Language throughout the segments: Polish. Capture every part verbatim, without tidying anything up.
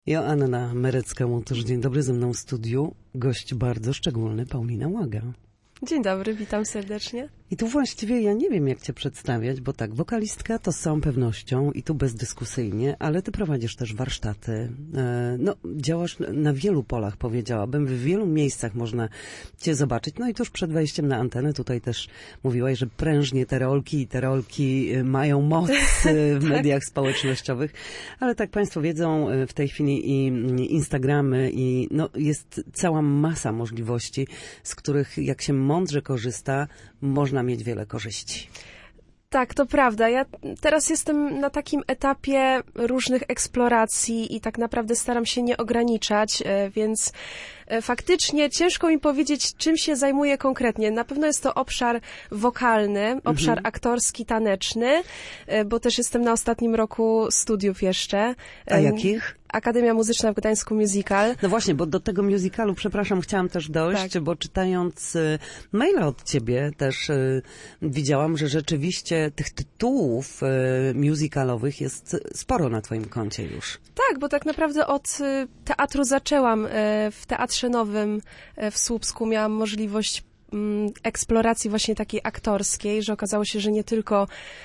Joanna Merecka-Łotosz, dzień dobry, ze mną w studiu gość bardzo szczególny, Paulina Łaga. Dzień dobry, witam serdecznie. I tu właściwie ja nie wiem, jak cię przedstawiać, bo tak, wokalistka to z całą pewnością i tu bezdyskusyjnie, ale ty prowadzisz też warsztaty. No, działasz na wielu polach, powiedziałabym, w wielu miejscach można cię zobaczyć. No i tuż przed wejściem na antenę tutaj też mówiłaś, że prężnie te rolki i te rolki mają moc w mediach społecznościowych, ale tak państwo wiedzą, w tej chwili i Instagramy i no, jest cała masa możliwości, z których jak się mądrze korzysta, można mieć wiele korzyści. Tak, to prawda. Ja teraz jestem na takim etapie różnych eksploracji i tak naprawdę staram się nie ograniczać, więc faktycznie ciężko mi powiedzieć, czym się zajmuję konkretnie. Na pewno jest to obszar wokalny, obszar mhm. aktorski, taneczny, bo też jestem na ostatnim roku studiów jeszcze. A jakich? Akademia Muzyczna w Gdańsku Musical. No właśnie, bo do tego musicalu, przepraszam, chciałam też dojść, tak. bo czytając y, maila od ciebie też y, widziałam, że rzeczywiście tych tytułów y, musicalowych jest sporo na twoim koncie już. Tak, bo tak naprawdę od y, teatru zaczęłam. Y, w Teatrze Nowym y, w Słupsku miałam możliwość y, eksploracji właśnie takiej aktorskiej, że okazało się, że nie tylko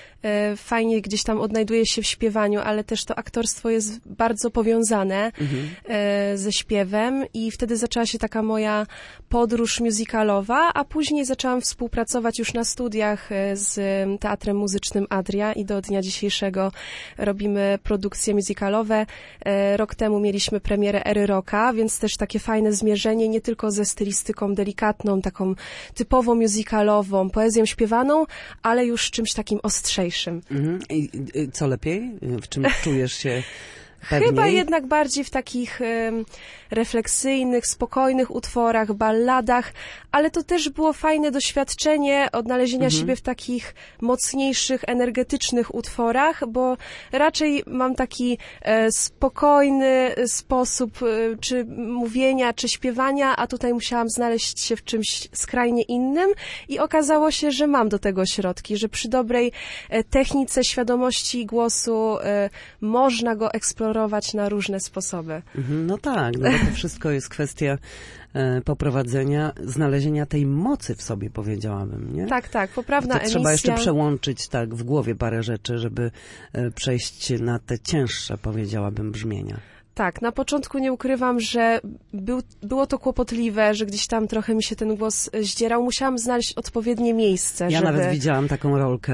fajnie gdzieś tam odnajduje się w śpiewaniu, ale też to aktorstwo jest bardzo powiązane mhm. ze śpiewem i wtedy zaczęła się taka moja podróż musicalowa, a później zaczęłam współpracować już na studiach z Teatrem Muzycznym Adria i do dnia dzisiejszego robimy produkcje musicalowe. Rok temu mieliśmy premierę Ery Rocka, więc też takie fajne zmierzenie, nie tylko ze stylistyką delikatną, taką typowo musicalową, poezją śpiewaną, ale już czymś takim ostrzejszym. Mhm. I co lepiej? W czym czujesz się pewniej? Chyba jednak bardziej w takich um, refleksyjnych, spokojnych utworach, balladach, ale to też było fajne doświadczenie odnalezienia mhm. siebie w takich mocniejszych, energetycznych utworach, bo raczej mam taki e, spokojny sposób e, czy mówienia, czy śpiewania, a tutaj musiałam znaleźć się w czymś skrajnie innym i okazało się, że mam do tego środki, że przy dobrej e, technice, świadomości głosu e, można go eksplorować na różne sposoby. Mhm, no tak, no bo to wszystko jest kwestia e, poprowadzenia, znalezienia tej mocy w sobie, powiedziałabym, nie? Tak, tak, poprawna to emisja. Trzeba jeszcze przełączyć tak w głowie parę rzeczy, żeby e, przejść na te cięższe, powiedziałabym, brzmienia. Tak, na początku nie ukrywam, że był, było to kłopotliwe, że gdzieś tam trochę mi się ten głos zdzierał. Musiałam znaleźć odpowiednie miejsce, Ja żeby... nawet widziałam taką rolkę,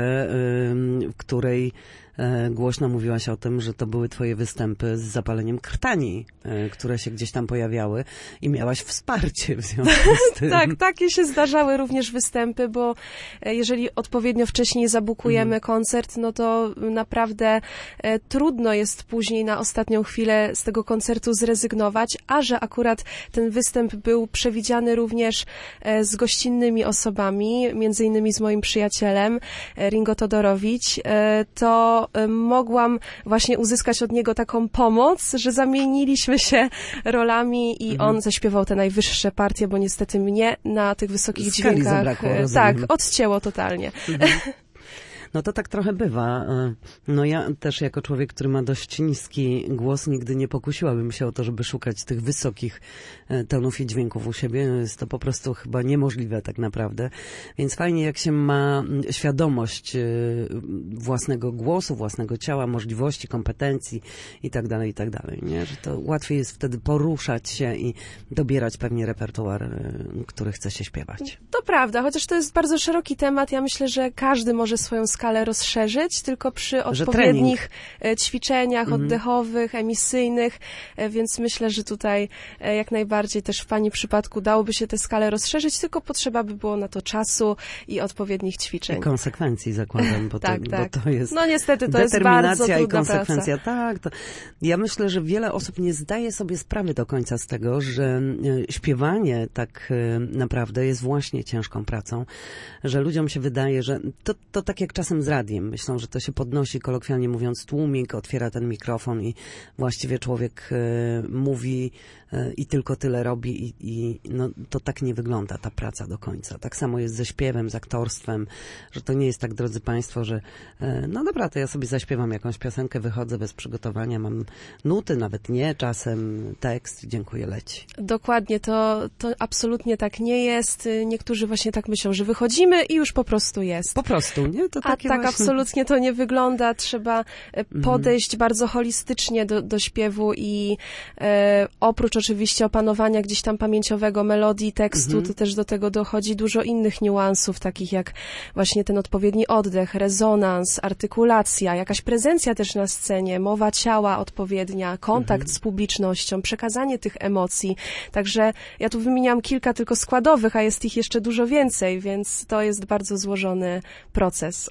w której głośno mówiłaś o tym, że to były twoje występy z zapaleniem krtani, które się gdzieś tam pojawiały i miałaś wsparcie w związku z tym. Tak, takie się zdarzały również występy, bo jeżeli odpowiednio wcześniej zabukujemy mm. koncert, no to naprawdę e, trudno jest później na ostatnią chwilę z tego koncertu zrezygnować, a że akurat ten występ był przewidziany również e, z gościnnymi osobami, między innymi z moim przyjacielem e, Ringo Todorowicz, e, to mogłam właśnie uzyskać od niego taką pomoc, że zamieniliśmy się rolami i mhm. on zaśpiewał te najwyższe partie, bo niestety mnie na tych wysokich Skali dźwiękach zabrakło, tak, odcięło totalnie. Mhm. No to tak trochę bywa. No ja też jako człowiek, który ma dość niski głos, nigdy nie pokusiłabym się o to, żeby szukać tych wysokich tonów i dźwięków u siebie. Jest to po prostu chyba niemożliwe tak naprawdę. Więc fajnie, jak się ma świadomość własnego głosu, własnego ciała, możliwości, kompetencji i tak dalej, i tak dalej, nie? Że to łatwiej jest wtedy poruszać się i dobierać pewnie repertuar, który chce się śpiewać. To prawda, chociaż to jest bardzo szeroki temat. Ja myślę, że każdy może swoją skalę rozszerzyć, tylko przy odpowiednich ćwiczeniach mhm. oddechowych, emisyjnych, więc myślę, że tutaj jak najbardziej też w pani przypadku dałoby się tę skalę rozszerzyć, tylko potrzeba by było na to czasu i odpowiednich ćwiczeń. I konsekwencji zakładam, bo, tak, to, tak. bo to jest no niestety to jest bardzo trudna i konsekwencja. Praca. Tak, to ja myślę, że wiele osób nie zdaje sobie sprawy do końca z tego, że śpiewanie tak naprawdę jest właśnie ciężką pracą, że ludziom się wydaje, że to, to tak jak czasem czasem z radiem. Myślą, że to się podnosi, kolokwialnie mówiąc, tłumik, otwiera ten mikrofon i właściwie człowiek e, mówi e, i tylko tyle robi i, i no, to tak nie wygląda ta praca do końca. Tak samo jest ze śpiewem, z aktorstwem, że to nie jest tak, drodzy Państwo, że e, no dobra, to ja sobie zaśpiewam jakąś piosenkę, wychodzę bez przygotowania, mam nuty, nawet nie, czasem tekst, dziękuję, leci. Dokładnie, to, to absolutnie tak nie jest. Niektórzy właśnie tak myślą, że wychodzimy i już po prostu jest. Po prostu, nie? To A takie tak właśnie... absolutnie to nie wygląda. Trzeba podejść mm. bardzo holistycznie do, do śpiewu i e, oprócz oczywiście opanowania gdzieś tam pamięciowego melodii, tekstu, mm-hmm. to też do tego dochodzi dużo innych niuansów, takich jak właśnie ten odpowiedni oddech, rezonans, artykulacja, jakaś prezencja też na scenie, mowa ciała odpowiednia, kontakt mm-hmm. z publicznością, przekazanie tych emocji. Także ja tu wymieniam kilka tylko składowych, a jest ich jeszcze dużo więcej, więc to jest bardzo złożony proces.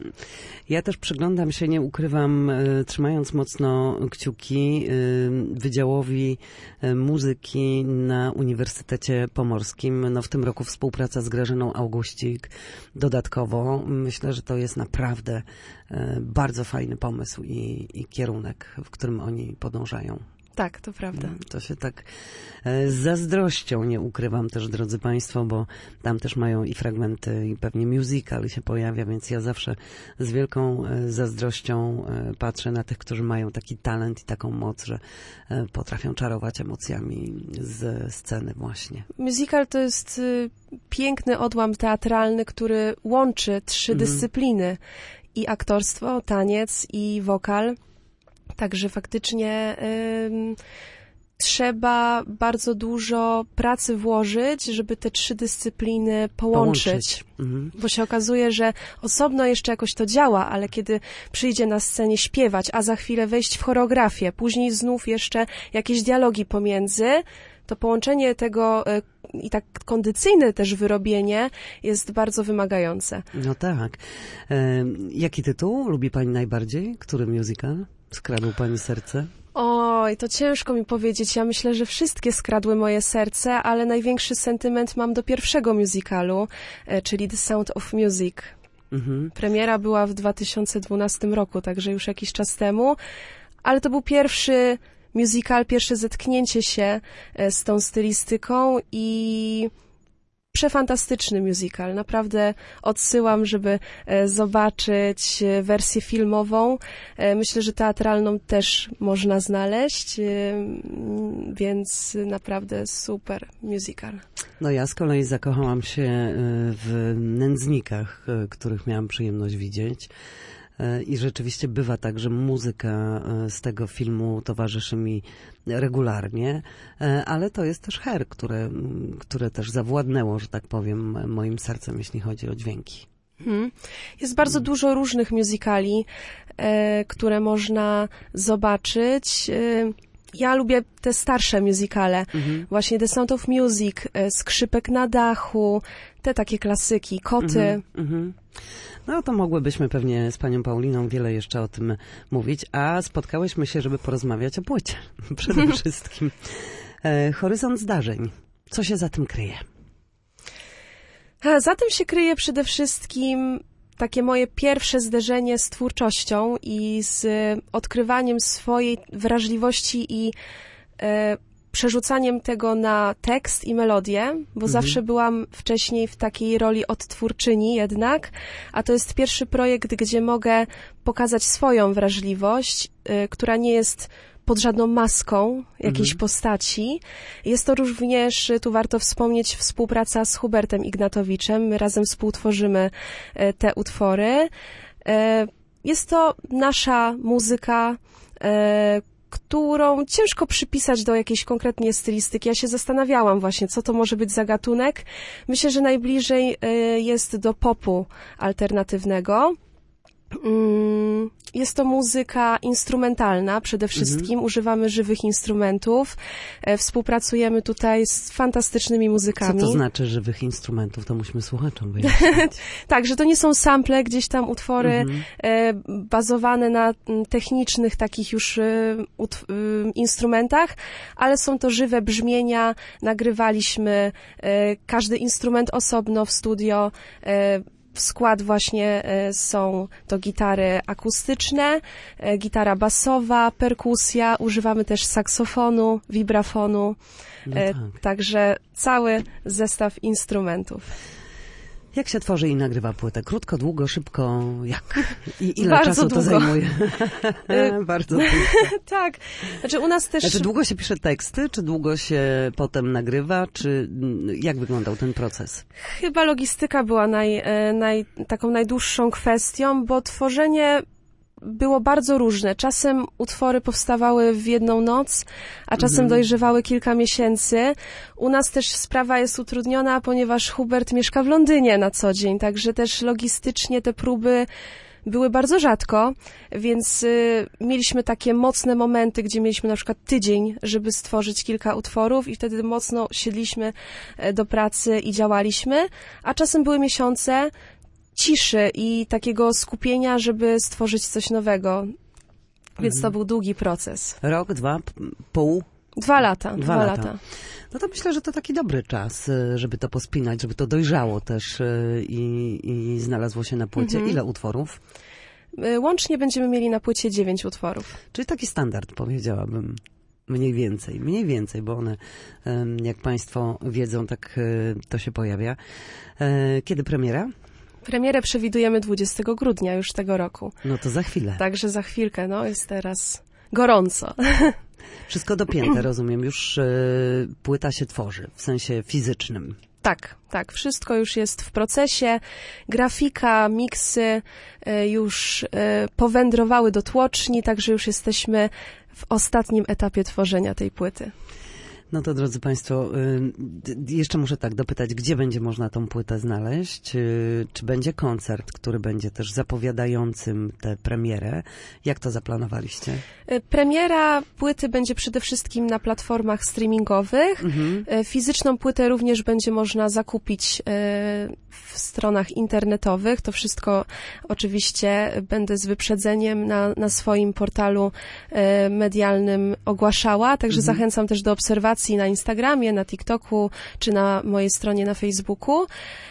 Ja też przyglądam się, nie ukrywam, y, trzymając mocno kciuki y, Wydziałowi y, Muzyki na Uniwersytecie Pomorskim. No, w tym roku współpraca z Grażyną Augustik dodatkowo. Myślę, że to jest naprawdę y, bardzo fajny pomysł i, i kierunek, w którym oni podążają. Tak, to prawda. To się tak z zazdrością nie ukrywam też, drodzy Państwo, bo tam też mają i fragmenty, i pewnie musical się pojawia, więc ja zawsze z wielką zazdrością patrzę na tych, którzy mają taki talent i taką moc, że potrafią czarować emocjami ze sceny właśnie. Musical to jest piękny odłam teatralny, który łączy trzy mhm. dyscypliny. I aktorstwo, taniec i wokal. Także faktycznie ym, trzeba bardzo dużo pracy włożyć, żeby te trzy dyscypliny połączyć. połączyć. Mhm. Bo się okazuje, że osobno jeszcze jakoś to działa, ale kiedy przyjdzie na scenie śpiewać, a za chwilę wejść w choreografię, później znów jeszcze jakieś dialogi pomiędzy, to połączenie tego y, i tak kondycyjne też wyrobienie jest bardzo wymagające. No tak. E, jaki tytuł lubi Pani najbardziej? Który musical skradł Pani serce? Oj, to ciężko mi powiedzieć. Ja myślę, że wszystkie skradły moje serce, ale największy sentyment mam do pierwszego musicalu, e, czyli The Sound of Music. Mhm. Premiera była w dwa tysiące dwunastym roku, także już jakiś czas temu, ale to był pierwszy musical, pierwsze zetknięcie się z tą stylistyką i przefantastyczny musical. Naprawdę odsyłam, żeby zobaczyć wersję filmową. Myślę, że teatralną też można znaleźć, więc naprawdę super musical. No ja z kolei zakochałam się w Nędznikach, których miałam przyjemność widzieć. I rzeczywiście bywa tak, że muzyka z tego filmu towarzyszy mi regularnie, ale to jest też Hair, które, które też zawładnęło, że tak powiem, moim sercem, jeśli chodzi o dźwięki. Hmm. Jest bardzo hmm. dużo różnych musicali, e, które można zobaczyć. E, Ja lubię te starsze musicale, mhm. właśnie The Sound of Music, Skrzypek na dachu, te takie klasyki, Koty. Mhm, mhm. No to mogłybyśmy pewnie z Panią Pauliną wiele jeszcze o tym mówić, a spotkałyśmy się, żeby porozmawiać o płycie przede wszystkim. E, horyzont zdarzeń. Co się za tym kryje? A, za tym się kryje przede wszystkim takie moje pierwsze zderzenie z twórczością i z odkrywaniem swojej wrażliwości i e, przerzucaniem tego na tekst i melodię, bo mhm. zawsze byłam wcześniej w takiej roli odtwórczyni jednak, a to jest pierwszy projekt, gdzie mogę pokazać swoją wrażliwość, e, która nie jest pod żadną maską jakiejś mhm. postaci. Jest to również, tu warto wspomnieć, współpraca z Hubertem Ignatowiczem. My razem współtworzymy te utwory. Jest to nasza muzyka, którą ciężko przypisać do jakiejś konkretnie stylistyki. Ja się zastanawiałam właśnie, co to może być za gatunek. Myślę, że najbliżej jest do popu alternatywnego. Jest to muzyka instrumentalna przede wszystkim. Mhm. Używamy żywych instrumentów. Współpracujemy tutaj z fantastycznymi muzykami. Co to znaczy żywych instrumentów? To musimy słuchaczom wyjaśnić. Tak, że to nie są sample, gdzieś tam utwory mhm. bazowane na technicznych takich już instrumentach, ale są to żywe brzmienia. Nagrywaliśmy każdy instrument osobno w studio. w skład właśnie są to gitary akustyczne, gitara basowa, perkusja, używamy też saksofonu, wibrafonu, no tak. Także cały zestaw instrumentów. Jak się tworzy i nagrywa płytę? Krótko, długo, szybko? Jak? I ile Bardzo czasu długo. to zajmuje? Bardzo długo. Tak. Znaczy u nas też... Znaczy długo się pisze teksty, czy długo się potem nagrywa, czy jak wyglądał ten proces? Chyba logistyka była naj, naj, taką najdłuższą kwestią, bo tworzenie było bardzo różne. Czasem utwory powstawały w jedną noc, a czasem mm. dojrzewały kilka miesięcy. U nas też sprawa jest utrudniona, ponieważ Hubert mieszka w Londynie na co dzień, także też logistycznie te próby były bardzo rzadko, więc y, mieliśmy takie mocne momenty, gdzie mieliśmy na przykład tydzień, żeby stworzyć kilka utworów i wtedy mocno siedliśmy do pracy i działaliśmy, a czasem były miesiące ciszy i takiego skupienia, żeby stworzyć coś nowego. Więc mhm. to był długi proces. Rok, dwa, pół? Dwa lata. Dwa, dwa lata. lata. No to myślę, że to taki dobry czas, żeby to pospinać, żeby to dojrzało też i, i znalazło się na płycie. Mhm. Ile utworów? Łącznie będziemy mieli na płycie dziewięć utworów. Czyli taki standard, powiedziałabym. Mniej więcej, mniej więcej, bo one, jak Państwo wiedzą, tak to się pojawia. Kiedy premiera? Premierę przewidujemy dwudziestego grudnia już tego roku. No to za chwilę. Także za chwilkę, no jest teraz gorąco. Wszystko dopięte, rozumiem, już y, płyta się tworzy, w sensie fizycznym. Tak, tak, wszystko już jest w procesie. Grafika, miksy y, już y, powędrowały do tłoczni, także już jesteśmy w ostatnim etapie tworzenia tej płyty. No to drodzy Państwo, jeszcze muszę tak dopytać, gdzie będzie można tą płytę znaleźć? Czy będzie koncert, który będzie też zapowiadającym tę premierę? Jak to zaplanowaliście? Premiera płyty będzie przede wszystkim na platformach streamingowych. Mhm. Fizyczną płytę również będzie można zakupić w stronach internetowych. To wszystko oczywiście będę z wyprzedzeniem na, na swoim portalu medialnym ogłaszała, także mhm. zachęcam też do obserwacji na Instagramie, na TikToku, czy na mojej stronie na Facebooku.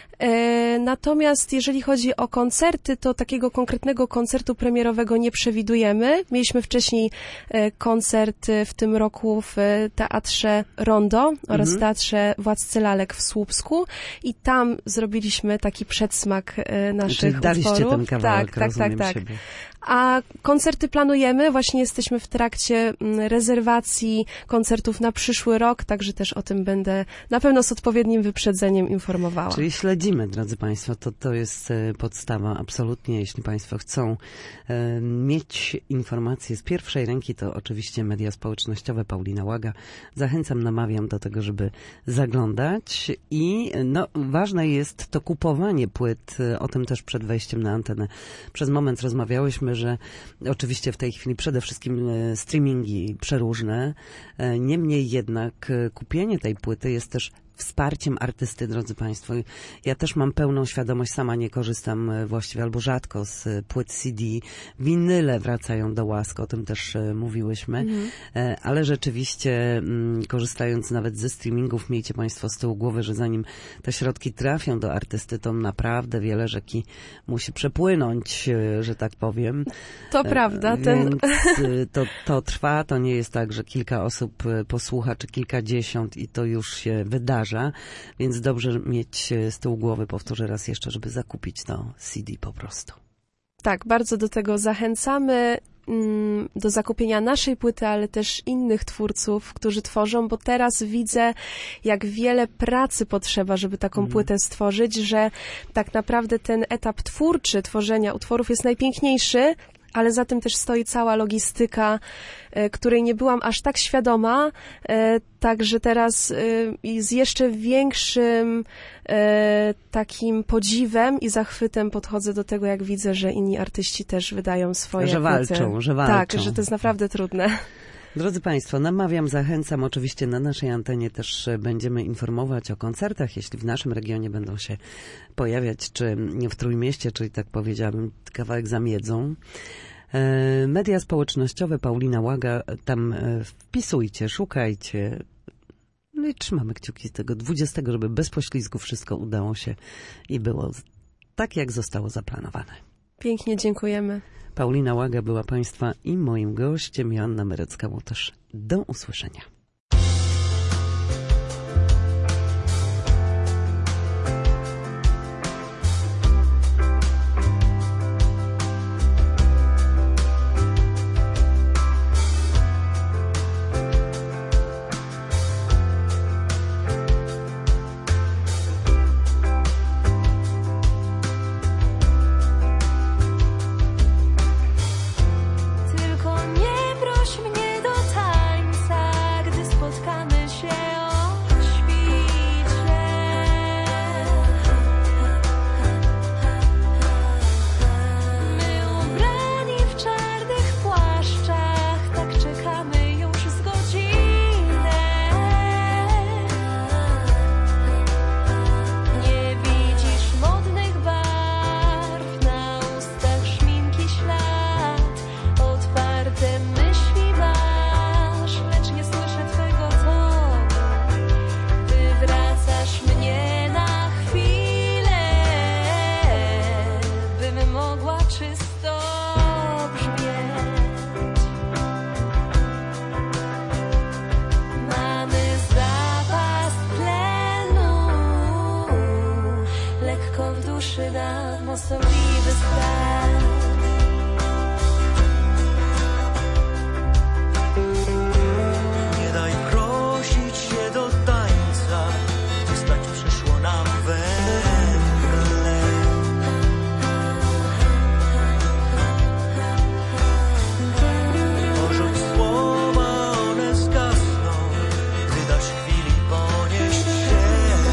Natomiast jeżeli chodzi o koncerty, to takiego konkretnego koncertu premierowego nie przewidujemy. Mieliśmy wcześniej koncert w tym roku w Teatrze Rondo oraz mhm. Teatrze Władcy Lalek w Słupsku i tam zrobiliśmy taki przedsmak naszych Czyli daliście utworów. Ten kawałek, tak, tak, tak, tak. Siebie. A koncerty planujemy, właśnie jesteśmy w trakcie rezerwacji koncertów na przyszły rok, także też o tym będę na pewno z odpowiednim wyprzedzeniem informowała. Czyli śledzimy, drodzy Państwo, to, to jest podstawa absolutnie, jeśli Państwo chcą e, mieć informacje z pierwszej ręki, to oczywiście media społecznościowe, Paulina Łaga. Zachęcam, namawiam do tego, żeby zaglądać i no, ważne jest to kupowanie płyt, o tym też przed wejściem na antenę. Przez moment rozmawiałyśmy, że oczywiście w tej chwili przede wszystkim streamingi przeróżne, niemniej jednak kupienie tej płyty jest też wsparciem artysty, drodzy Państwo. Ja też mam pełną świadomość, sama nie korzystam właściwie albo rzadko z płyt C D. Winyle wracają do łask, o tym też mówiłyśmy, mhm. ale rzeczywiście korzystając nawet ze streamingów, miejcie Państwo z tyłu głowy, że zanim te środki trafią do artysty, to naprawdę wiele rzeki musi przepłynąć, że tak powiem. To prawda. Ten... Więc to, to trwa, to nie jest tak, że kilka osób posłucha, czy kilkadziesiąt i to już się wydarzy. Więc dobrze mieć z tyłu głowy, powtórzę raz jeszcze, żeby zakupić to C D po prostu. Tak, bardzo do tego zachęcamy, do zakupienia naszej płyty, ale też innych twórców, którzy tworzą, bo teraz widzę, jak wiele pracy potrzeba, żeby taką mm. płytę stworzyć, że tak naprawdę ten etap twórczy, tworzenia utworów jest najpiękniejszy, ale za tym też stoi cała logistyka, której nie byłam aż tak świadoma, także teraz z jeszcze większym takim podziwem i zachwytem podchodzę do tego, jak widzę, że inni artyści też wydają swoje Że walczą, płyty. że walczą. Tak, że to jest naprawdę trudne. Drodzy Państwo, namawiam, zachęcam. Oczywiście na naszej antenie też będziemy informować o koncertach, jeśli w naszym regionie będą się pojawiać, czy w Trójmieście, czyli tak powiedziałabym, kawałek za Miedzą. Media społecznościowe, Paulina Łaga, tam wpisujcie, szukajcie. No i trzymamy kciuki z tego dwudziestego, żeby bez poślizgu wszystko udało się i było tak jak zostało zaplanowane. Pięknie dziękujemy. Paulina Łaga była Państwa i moim gościem, Joanna Merecka-Łotosz. Do usłyszenia. Osobliwy stan. Nie daj prosić się do tańca, gdy stać przyszło nam we mgle. Może od słowa one zgasną, gdy dasz chwili ponieść się.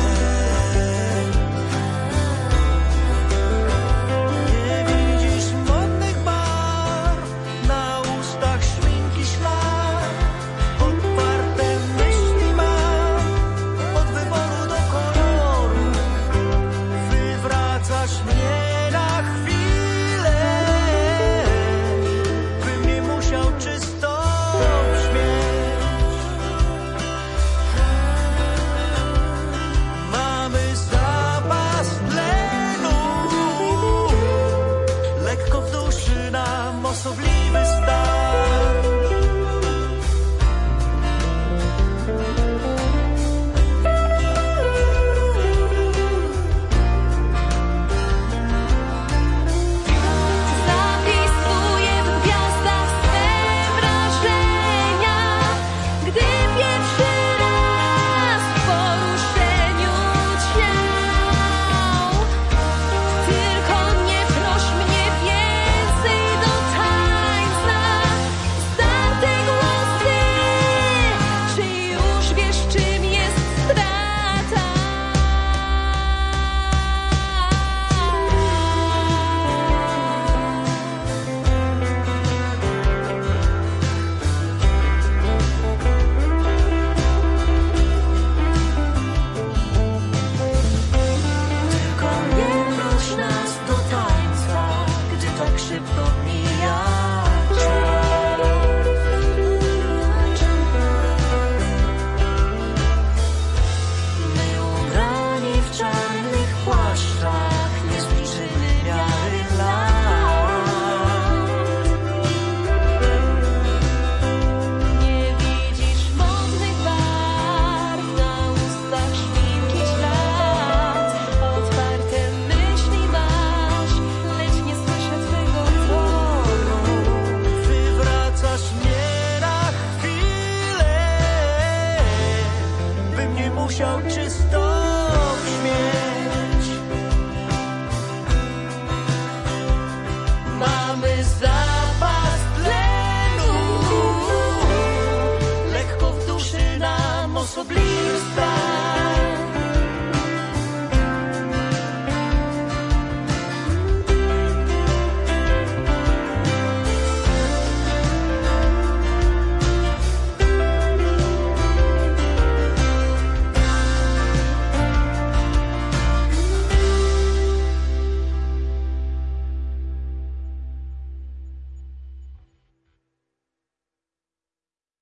Osobliwy stan. Zapisuję w gwiazdach swe wrażenia, gdy pierwszy raz w poruszeniu ciał. Tylko nie proś mnie więcej do tańca. Zdarte głosy, czy już wiesz, czym jest strata? Tylko nie proś nas do tańca, gdy tak szybko mija czas. My ubrani w czarnych płaszczach nie zliczymy miary lat. Nie widzisz modnych barw na ustach, szminki ślad. Otwarte myśli masz, lecz nie słyszę twego toru. Wywracasz mnie na chwilę, bym nie musiał czysto brzmieć. Mamy zapas tlenu, lekko w duszy nam osobliwy stan.